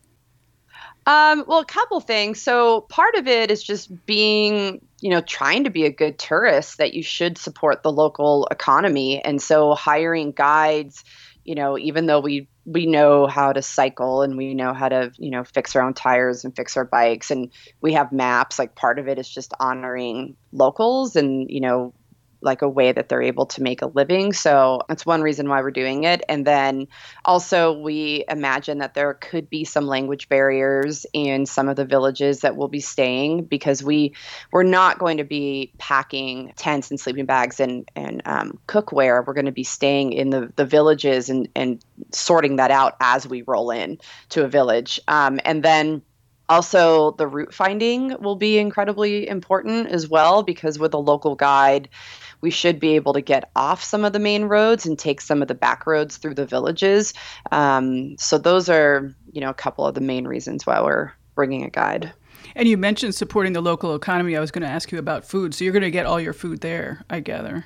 Um, well, a couple things. So part of it is just being, you know, trying to be a good tourist, that you should support the local economy. And so hiring guides, you know, even though we we know how to cycle and we know how to, you know, fix our own tires and fix our bikes. And we have maps. Like part of it is just honoring locals and, you know, like a way that they're able to make a living. So that's one reason why we're doing it. And then also we imagine that there could be some language barriers in some of the villages that we'll be staying, because we we're not going to be packing tents and sleeping bags and and um, cookware. We're going to be staying in the the villages and and sorting that out as we roll in to a village. Um, and then also, the route finding will be incredibly important as well, because with a local guide, we should be able to get off some of the main roads and take some of the back roads through the villages. Um, so those are, you know, a couple of the main reasons why we're bringing a guide. And you mentioned supporting the local economy. I was going to ask you about food. So you're going to get all your food there, I gather.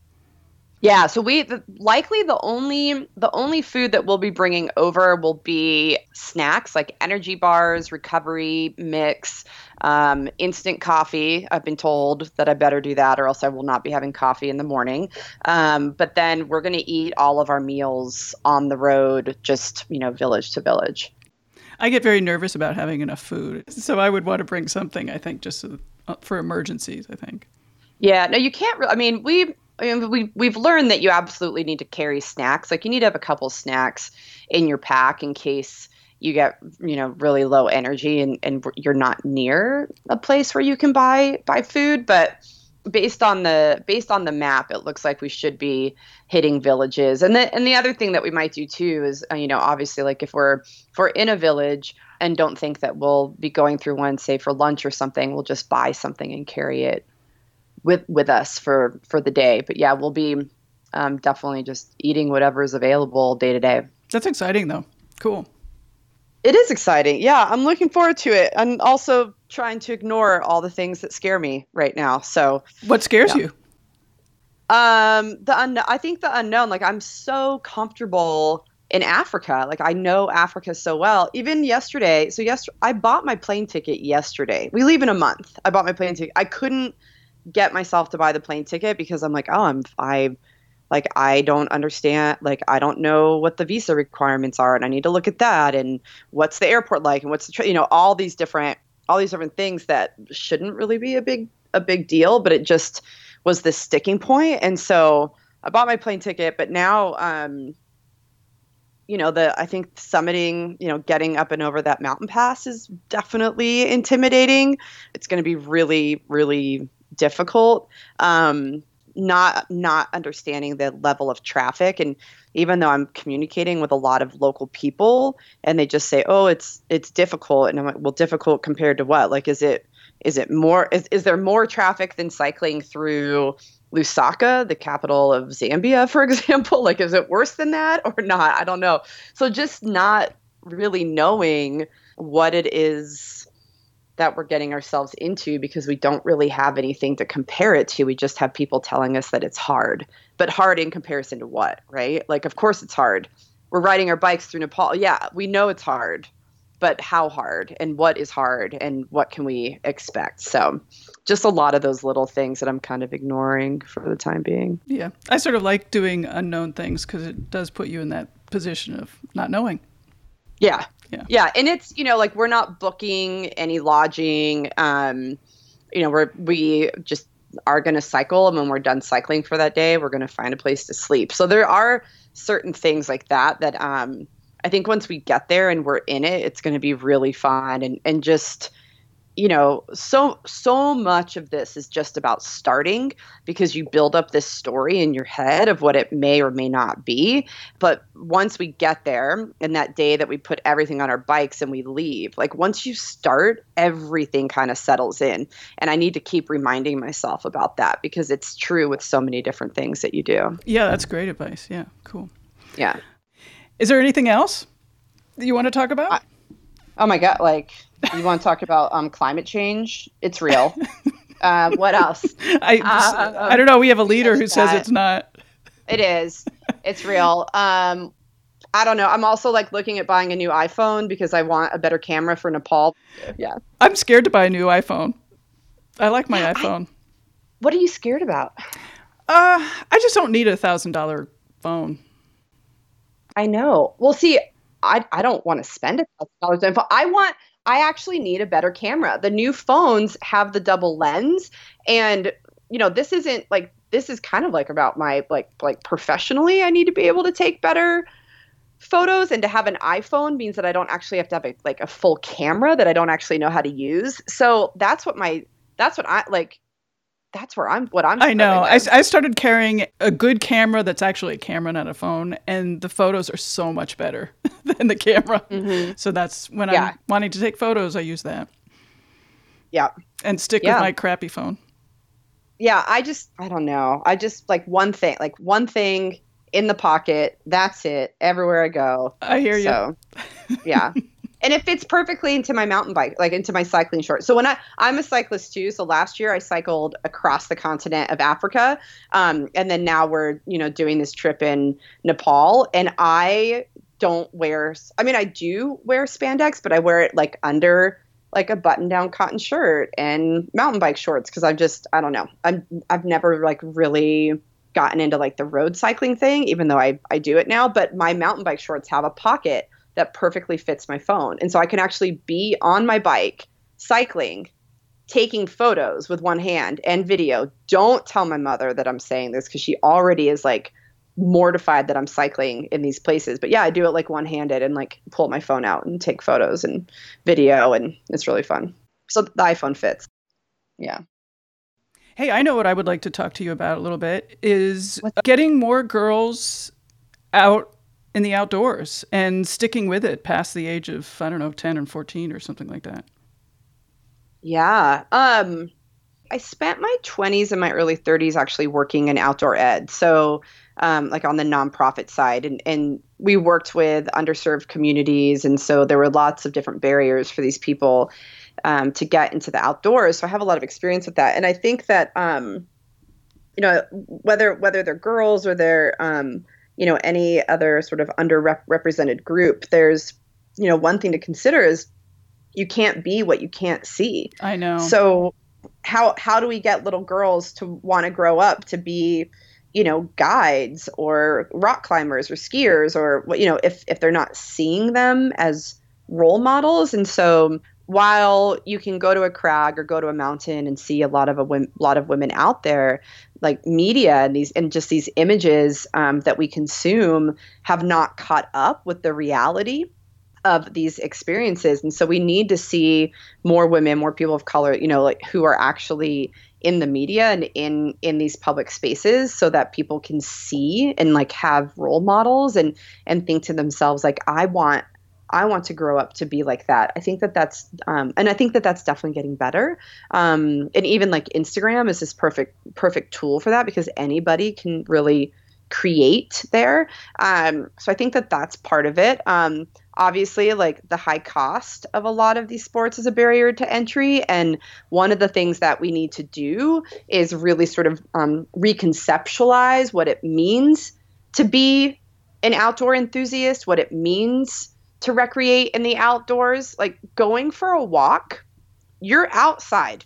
Yeah, so we the, likely the only the only food that we'll be bringing over will be snacks like energy bars, recovery mix, um, instant coffee. I've been told that I better do that, or else I will not be having coffee in the morning. Um, but then we're going to eat all of our meals on the road, just, you know, village to village. I get very nervous about having enough food, so I would want to bring something. I think just for emergencies. I think. Yeah, no, you can't. Re- I mean, we. I mean, we, we've learned that you absolutely need to carry snacks. Like you need to have a couple snacks in your pack in case you get, you know, really low energy and, and you're not near a place where you can buy buy food. But based on the based on the map, it looks like we should be hitting villages. And the and the other thing that we might do too is, you know, obviously, like if we're if we're in a village and don't think that we'll be going through one, say for lunch or something, we'll just buy something and carry it with with us for for the day. But yeah, we'll be um, definitely just eating whatever is available day to day. That's exciting though. Cool. It is exciting. Yeah, I'm looking forward to it. I'm also trying to ignore all the things that scare me right now. So what scares yeah. you? Um, the un- I think the unknown. Like I'm so comfortable in Africa. Like I know Africa so well. Even yesterday. So yesterday, I bought my plane ticket yesterday. We leave in a month. I bought my plane ticket. I couldn't get myself to buy the plane ticket because I'm like, oh, I'm I like I don't understand, like I don't know what the visa requirements are, and I need to look at that, and what's the airport like, and what's the tra- you know all these different all these different things that shouldn't really be a big a big deal, but it just was this sticking point. And so I bought my plane ticket, but now um you know the I think summiting, you know getting up and over that mountain pass is definitely intimidating. It's going to be really really difficult, um, not not understanding the level of traffic. And even though I'm communicating with a lot of local people and they just say, oh, it's it's difficult. And I'm like, well, difficult compared to what? Like, is it is it more is, is there more traffic than cycling through Lusaka, the capital of Zambia, for example? Like, is it worse than that or not? I don't know. So just not really knowing what it is that we're getting ourselves into, because we don't really have anything to compare it to. We just have people telling us that it's hard, but hard in comparison to what, right? Like, of course it's hard. We're riding our bikes through Nepal. Yeah, we know it's hard, but how hard and what is hard and what can we expect? So just a lot of those little things that I'm kind of ignoring for the time being. Yeah. I sort of like doing unknown things because it does put you in that position of not knowing. Yeah. Yeah. Yeah. And it's, you know, like we're not booking any lodging. Um, you know, we're, we just are going to cycle. And when we're done cycling for that day, we're going to find a place to sleep. So there are certain things like that, that um, I think once we get there and we're in it, it's going to be really fun. And, and just, you know, so, so much of this is just about starting, because you build up this story in your head of what it may or may not be. But once we get there, and that day that we put everything on our bikes and we leave, like once you start, everything kind of settles in. And I need to keep reminding myself about that, because it's true with so many different things that you do. Yeah, that's great advice. Yeah, cool. Yeah. Is there anything else that you want to talk about? I, oh my God, like... You want to talk about um, climate change? It's real. Uh, what else? I uh, I don't know. We have a leader who says it's not. It is. It's real. Um, I don't know. I'm also like looking at buying a new iPhone because I want a better camera for Nepal. Yeah. I'm scared to buy a new iPhone. I like my yeah, iPhone. I, what are you scared about? Uh, I just don't need a thousand dollar phone. I know. Well, see, I, I don't want to spend a thousand dollars on phone. I want, I actually need a better camera. The new phones have the double lens, and you know, this isn't like, this is kind of like about my, like, like professionally, I need to be able to take better photos, and to have an iPhone means that I don't actually have to have a, like a full camera that I don't actually know how to use. So that's what my, that's what I like. That's where I'm, what I'm. I know. I, I started carrying a good camera that's actually a camera, not a phone. And the photos are so much better than the camera. Mm-hmm. So that's when yeah. I'm wanting to take photos, I use that. Yeah. And stick yeah. with my crappy phone. Yeah. I just, I don't know. I just like one thing, like one thing in the pocket. That's it. Everywhere I go. I hear you. So, yeah. And it fits perfectly into my mountain bike, like into my cycling shorts. So when I, I'm a cyclist too. So last year I cycled across the continent of Africa. Um, and then now we're, you know, doing this trip in Nepal. And I don't wear, I mean, I do wear spandex, but I wear it like under like a button down cotton shirt and mountain bike shorts. Cause I'm just, I don't know. I'm, I've never like really gotten into like the road cycling thing, even though I, I do it now, but my mountain bike shorts have a pocket that perfectly fits my phone. And so I can actually be on my bike cycling, taking photos with one hand and video. Don't tell my mother that I'm saying this because she already is like mortified that I'm cycling in these places. But yeah, I do it like one handed and like pull my phone out and take photos and video, and it's really fun. So the iPhone fits. Yeah. Hey, I know what I would like to talk to you about a little bit is getting more girls out in the outdoors and sticking with it past the age of, I don't know, ten or fourteen or something like that. Yeah. Um, I spent my twenties and my early thirties actually working in outdoor ed. So um, like on the nonprofit side, and, and we worked with underserved communities. And so there were lots of different barriers for these people um, to get into the outdoors. So I have a lot of experience with that. And I think that, um, you know, whether, whether they're girls or they're, um, you know, any other sort of underrepresented group, there's, you know, one thing to consider is you can't be what you can't see. I know. So how, how do we get little girls to want to grow up to be, you know, guides or rock climbers or skiers, or, you know, if, if they're not seeing them as role models? And so while you can go to a crag or go to a mountain and see a lot of a lot of women out there, like media and these and just these images um, that we consume have not caught up with the reality of these experiences. And so we need to see more women, more people of color, you know, like who are actually in the media and in in these public spaces, so that people can see and like have role models and and think to themselves like, I want I want to grow up to be like that. I think that that's, um, and I think that that's definitely getting better. Um, and even like Instagram is this perfect, perfect tool for that, because anybody can really create there. Um, so I think that that's part of it. Um, obviously, like the high cost of a lot of these sports is a barrier to entry. And one of the things that we need to do is really sort of um, reconceptualize what it means to be an outdoor enthusiast, what it means to recreate in the outdoors. Like going for a walk, you're outside.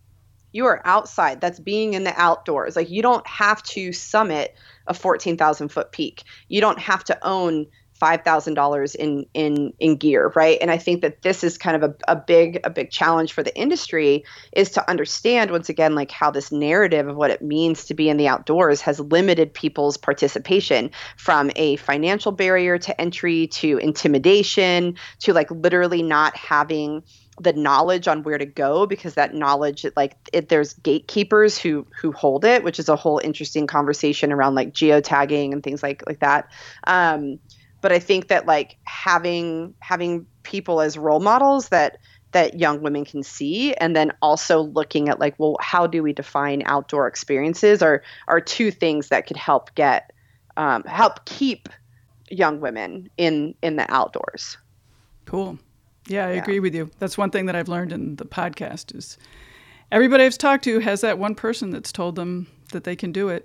You are outside. That's being in the outdoors. Like you don't have to summit a fourteen thousand foot peak. You don't have to own five thousand dollars in, in, in gear. Right. And I think that this is kind of a, a big, a big challenge for the industry, is to understand once again, like how this narrative of what it means to be in the outdoors has limited people's participation, from a financial barrier to entry, to intimidation, to like literally not having the knowledge on where to go, because that knowledge, like it, there's gatekeepers who who hold it, which is a whole interesting conversation around like geotagging and things like like that. Um, but I think that like having having people as role models that that young women can see, and then also looking at like, well, how do we define outdoor experiences, are are two things that could help get um, help keep young women in in the outdoors. Cool. Yeah, I yeah. agree with you. That's one thing that I've learned in the podcast is everybody I've talked to has that one person that's told them that they can do it.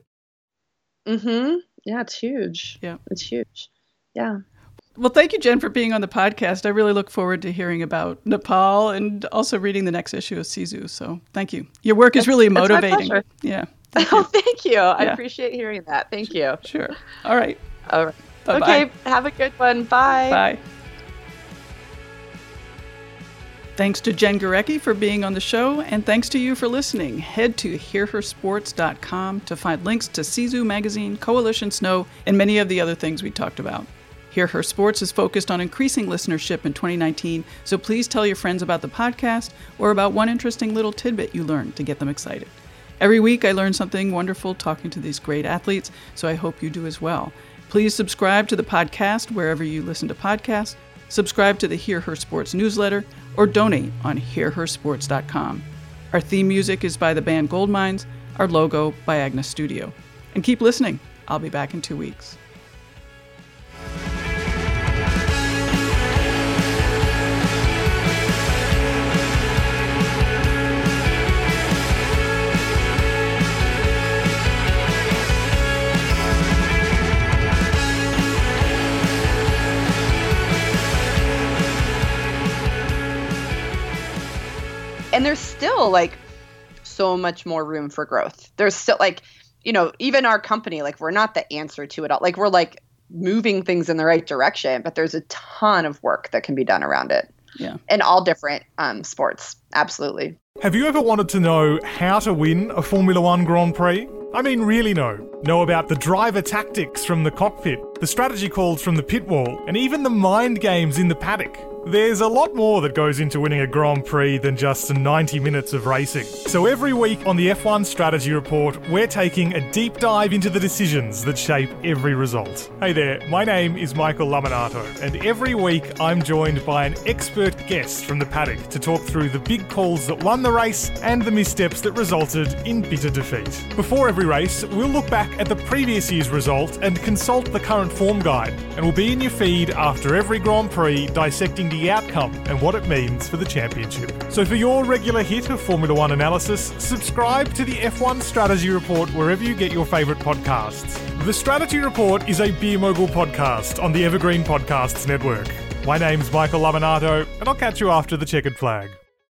Mm-hmm. Yeah, it's huge. Yeah. It's huge. Yeah. Well, thank you, Jen, for being on the podcast. I really look forward to hearing about Nepal and also reading the next issue of Sisu. So thank you. Your work that's, is really that's motivating. My Yeah. Thank oh, thank you. Yeah. I appreciate hearing that. Thank you. Sure. All right. All right. Bye-bye. Okay, have a good one. Bye. Bye. Thanks to Jen Gurecki for being on the show, and thanks to you for listening. Head to hear her sports dot com to find links to C Z U Magazine, Coalition Snow, and many of the other things we talked about. Hear Her Sports is focused on increasing listenership in twenty nineteen, so please tell your friends about the podcast or about one interesting little tidbit you learned to get them excited. Every week I learn something wonderful talking to these great athletes, so I hope you do as well. Please subscribe to the podcast wherever you listen to podcasts, subscribe to the Hear Her Sports newsletter, or donate on hear her sports dot com. Our theme music is by the band Goldmines, our logo by Agnes Studio. And keep listening. I'll be back in two weeks. And there's still like so much more room for growth. There's still like, you know, even our company, like we're not the answer to it all. Like we're like moving things in the right direction, but there's a ton of work that can be done around it. Yeah. In all different um, sports. Absolutely. Have you ever wanted to know how to win a Formula One Grand Prix? I mean, really know. Know about the driver tactics from the cockpit, the strategy calls from the pit wall, and even the mind games in the paddock. There's a lot more that goes into winning a Grand Prix than just ninety minutes of racing. So every week on the F one Strategy Report, we're taking a deep dive into the decisions that shape every result. Hey there, my name is Michael Laminato, and every week I'm joined by an expert guest from the paddock to talk through the big calls that won the race and the missteps that resulted in bitter defeat. Before every race, we'll look back at the previous year's result and consult the current form guide, and we'll be in your feed after every Grand Prix dissecting the outcome and what it means for the championship. So for your regular hit of Formula One analysis, subscribe to the F one Strategy Report wherever you get your favourite podcasts. The Strategy Report is a Beer Mogul podcast on the Evergreen Podcasts Network. My name's Michael Laminato, and I'll catch you after the checkered flag.